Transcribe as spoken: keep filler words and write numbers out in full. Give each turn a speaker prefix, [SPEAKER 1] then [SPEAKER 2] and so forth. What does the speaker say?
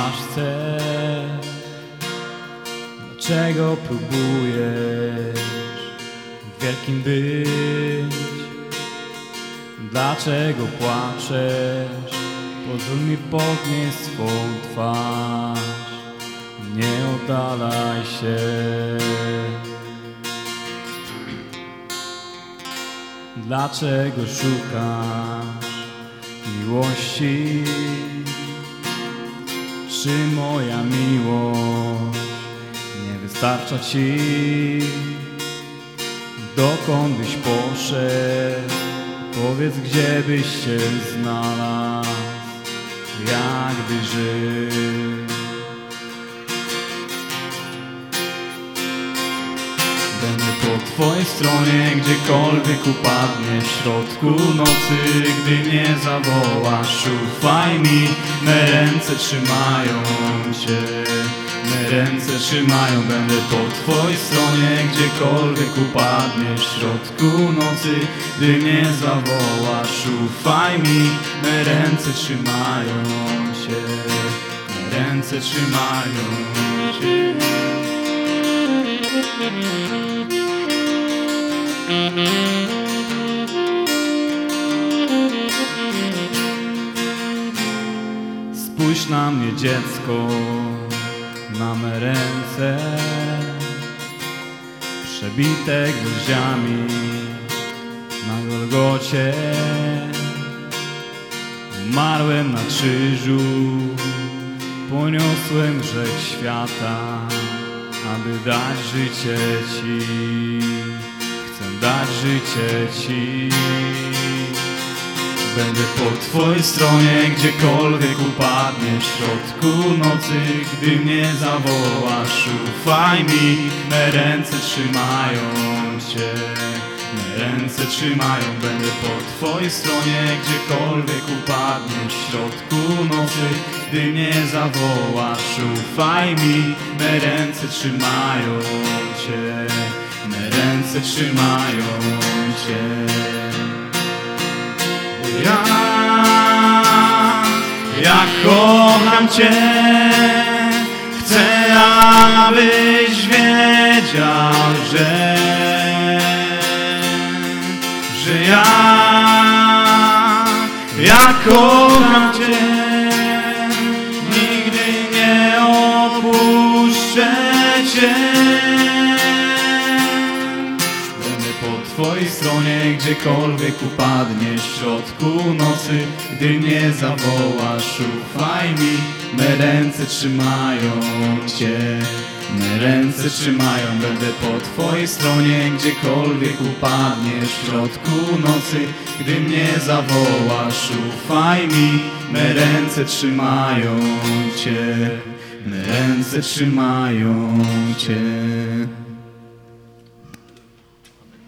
[SPEAKER 1] masz cel? Dlaczego próbujesz wielkim być? Dlaczego płaczesz? Pozwól mi podnieść swą twarz. Nie oddalaj się. Dlaczego szukasz miłości? Czy moja miłość nie wystarcza ci? Dokąd byś poszedł? Powiedz, gdzie byś się znalazł, jakby żył. Będę po twojej stronie, gdziekolwiek upadnie w środku nocy. Gdy mnie zawołasz, ufaj mi, me ręce trzymają cię. Me ręce trzymają, będę po twojej stronie, gdziekolwiek upadnie w środku nocy. Gdy mnie zawołasz, ufaj mi, me ręce trzymają cię. Me ręce trzymają cię. Spójrz na mnie, dziecko, na me ręce przebite gwoździami na Golgocie. Umarłem na krzyżu, poniosłem grzech świata, aby dać życie ci. Chcę dać życie ci. Będę po twojej stronie, gdziekolwiek upadnie w środku nocy. Gdy mnie zawołasz, ufaj mi, me ręce trzymają cię. Me ręce trzymają, będę po twojej stronie, gdziekolwiek upadnie w środku nocy. Gdy mnie zawołasz, ufaj mi, me ręce trzymają cię. Me ręce trzymają cię. Ja, ja kocham cię, chcę, abyś wiedział, że, że ja, ja kocham cię, nigdy nie opuszczę cię. Po twojej stronie, gdziekolwiek upadnie w środku nocy. Gdy mnie zawołasz, ufaj mi, me ręce trzymają cię. Me ręce trzymają, będę po twojej stronie, gdziekolwiek upadnie w środku nocy. Gdy mnie zawołasz, ufaj mi, me ręce trzymają cię. Me ręce trzymają cię.